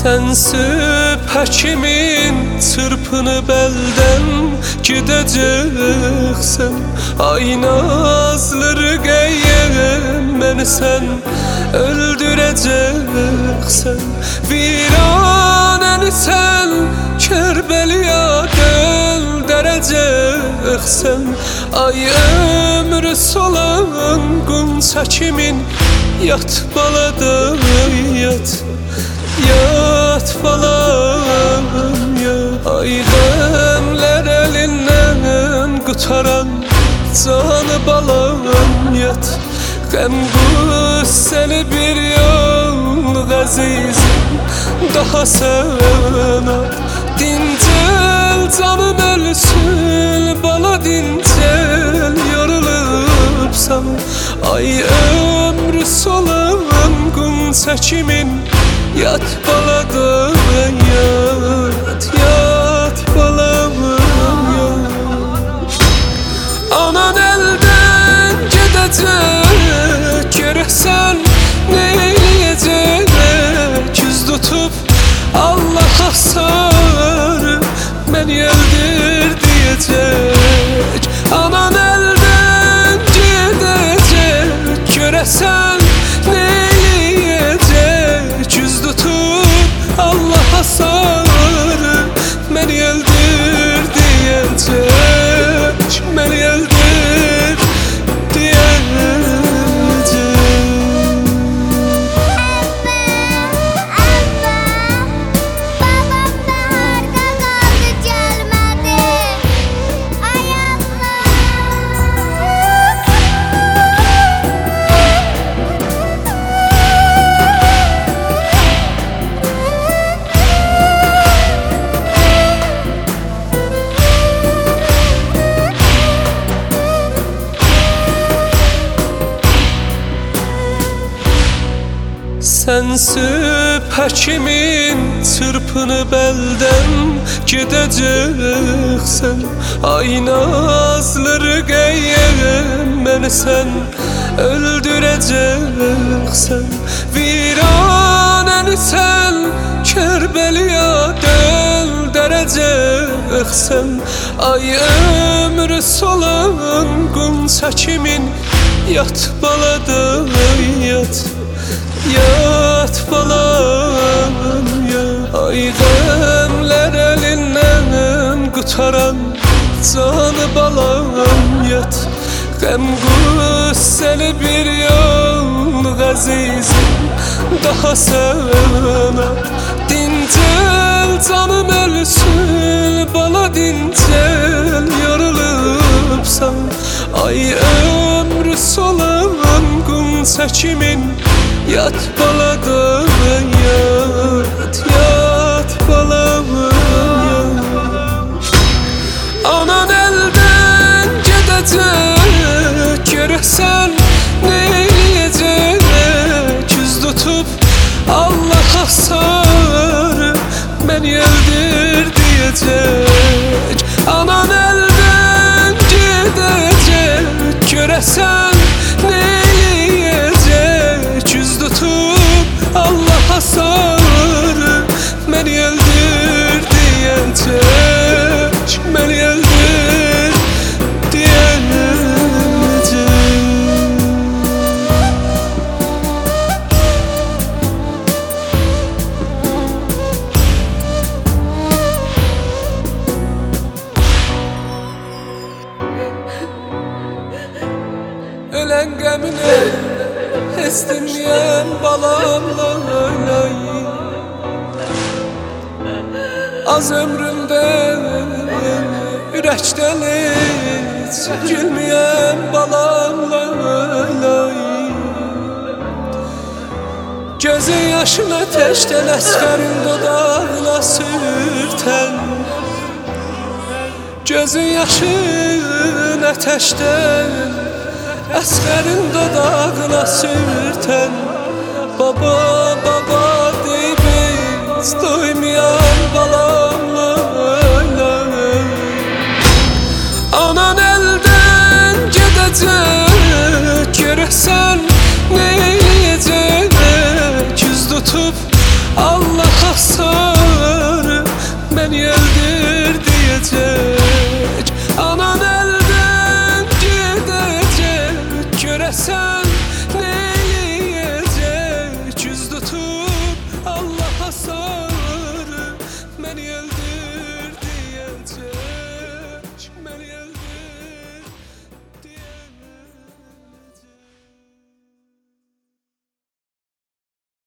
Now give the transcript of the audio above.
Sensip həkimin çırpını belden gideceksen. Ay nazlı rüqeyyem, beni sen öldüreceksen. Viraneni sen Kerbeliya döndüreceksen. Ay ömrü solan Qunça kimin, yat balada yat. Yat balam yat. Ay demler elinden qutaran canı balam yat. Qəm qüssəli bir yol əzizim, daha sana dincel canım ölsün. Bala dincel yorulubsan. Ay ömrü solan Qunça kimin, yat balada yat. Yat balam yat. Anan elden gidecek, görəsən neyləyəcək? Küz tutup Allah'a sarı beni öldür diyecek. Anan elden gidecek, görəsən neyləyəcək? Küz tutup Allah'a sarı beni öldür diyecek. Beni öldür diyecek. Sensip həkimin çırpını belden gideceksen. Ay nazlı rüqeyyem, beni sen öldüreceksen. Viraneni sen Kerbeliya döndüreceksen. Ay ömrü solan Qunça kimin, yat balada yat. Yat balam yat. Ay demler elinden qutaran canı balam yat. Qəm qüssəli bir yol əzizim, daha sana dincel canım ölsün. Bala dincel yorulubsan. Ay ömrü solan Qunça kimin, yat balada yat. Yat balam yat. Anan elden gidecek, görəsən neyləyəcək? Küz tutup Allah'a sarı beni öldür diyecek. Anan elden gidecek, görəsən neyləyəcək? Küz tutup Allah'a sarı beni öldür diyecek. Beni öldür diyecek. Ölen qəmine heç dinləyən balamla oynayım. Az ömrümden ürəkdən heç gülməyən balamla oynayım. Gözün yaşına təşdən əsgərin dodağına sürtən. Gözün yaşın ateşten, əsgərin dodağına sürtən. Baba, baba